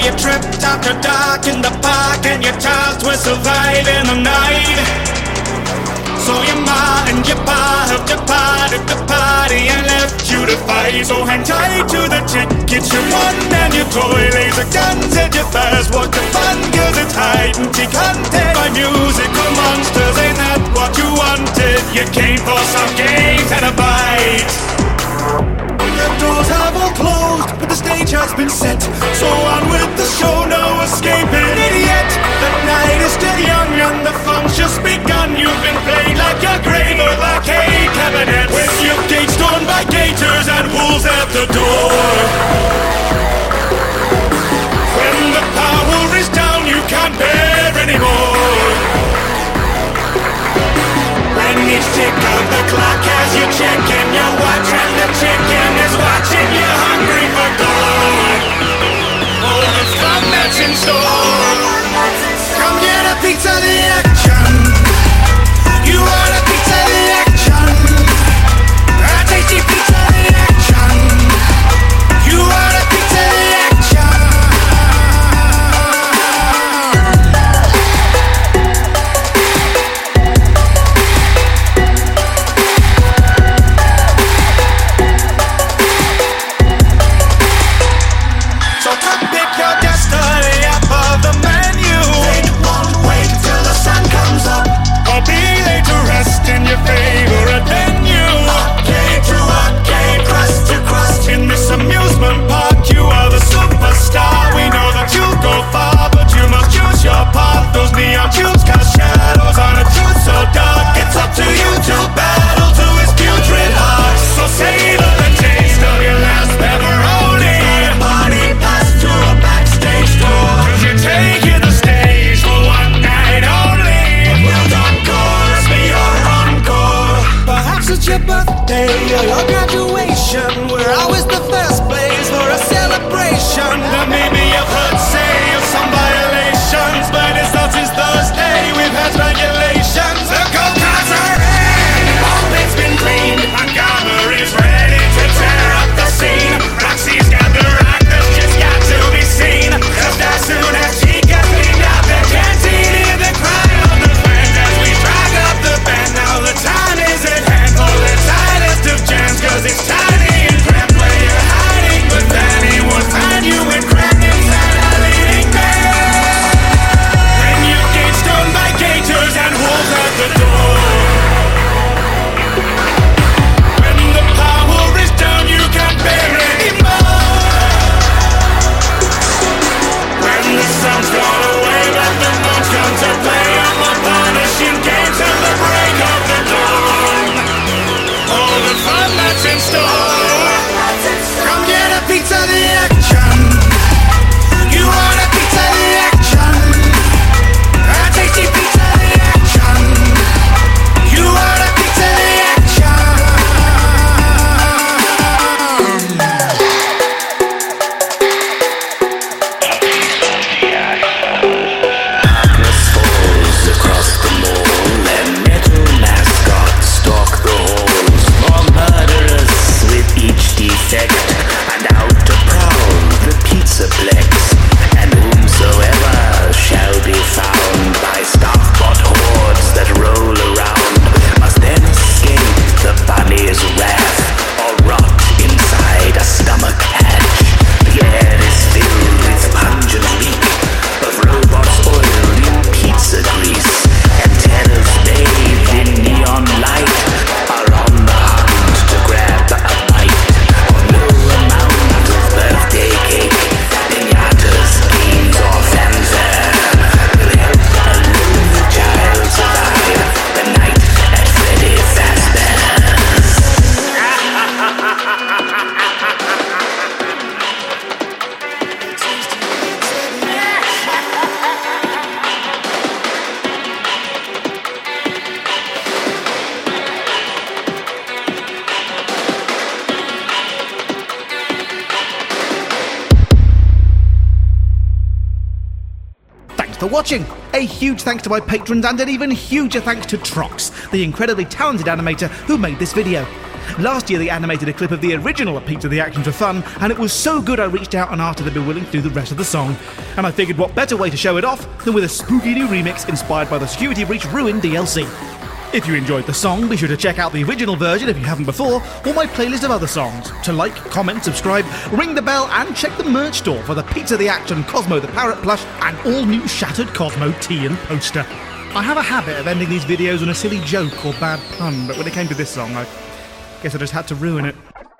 you tripped after dark in the park and you're tasked with surviving the night. So your ma and your pa have departed the party and left you to fight. So hang tight to the tickets you won and your toy laser guns at your fast walk the fun, cause it's hide and seek hunted by musical monsters. Ain't that what you wanted? You came for some games and a bite. The doors have all closed, but the stage has been set. So on with the show, no escaping it yet. The night is still young and the fun's just begun. You've been played like a grave or arcade cabinet, with your gate stormed by gators and wolves at the door. When the power is down, you can't bear anymore. When each tick of the clock has you checking your watch, and the chicken is watching you hungry for gold. Oh, the fun that's in store. Come get a piece of the action. You want a piece of the action? A tasty piece of the action. You want a piece of the action? So come pick your destiny up of the menu. It won't wait till the sun comes up, or be laid to rest in your favorite venue. Arcade to arcade, crust to crust. In this amusement park, you are the superstar. We know that you'll go far, but you must choose your path. Those neon tubes cast shadows on a truth so dark. It's up to you to battle to his putrid heart. So savor the taste of your last pepperoni. Party pass to a backstage door, 'cause you're taking the stage for one night only. Well done, chorus, be your encore. Perhaps it's your birthday or your graduation. We're always the first place for a celebration. And maybe you've heard say of some violations, but it's not since Thursday we've had regulations. The gold cards are in, all it's been cleaned, and Garber is ready to tear up the scene. Roxy's got the rock that's just got to be seen. Just as soon as she gets cleaned up, they can't see the cry of the fans as we drag up the band. Now the time is at hand for the tightest of jams, 'cause it's tiny and cramped where you're hiding, but then he won't find you and cramped inside a leading man. When your gate's stormed by gators and wolves at the door. When the power is down, you can't bear anymore. When the sun's gone away, but the moon's come to play on the punishing game till the break of the dawn. All the fun that's in store. Come get a piece of the action. You want a piece of the action? A tasty piece of the action. You want a piece of the action? Darkness falls across the mall, and metal mascots stalk the halls. More murderous with each defect, and out to prowl the pizzaplex. And whomsoever shall be found by staff-bot hordes that roll around must then escape the bunny's wrath, or rot inside a stomach hatch. The air is filled with pungent reek of robots oiled in pizza grease, and terrors bathed in neon light are on the hunt to grab a bite. No amount of birthday cake, piñatas, games, or fanfare will help a lonely child survive the night at Freddy Fazbear's. Thanks for watching. A huge thanks to my patrons, and an even huger thanks to Trox, the incredibly talented animator who made this video. Last year they animated a clip of the original of Pizza the Action for fun, and it was so good I reached out and asked if they'd be willing to do the rest of the song. And I figured what better way to show it off than with a spooky new remix inspired by the Security Breach Ruin DLC. If you enjoyed the song, be sure to check out the original version if you haven't before, or my playlist of other songs. To like, comment, subscribe, ring the bell, and check the merch store for the Pizza the Action, Cosmo the Parrot plush, and all new Shattered Cosmo tee and poster. I have a habit of ending these videos on a silly joke or bad pun, but when it came to this song, I guess I just had to ruin it.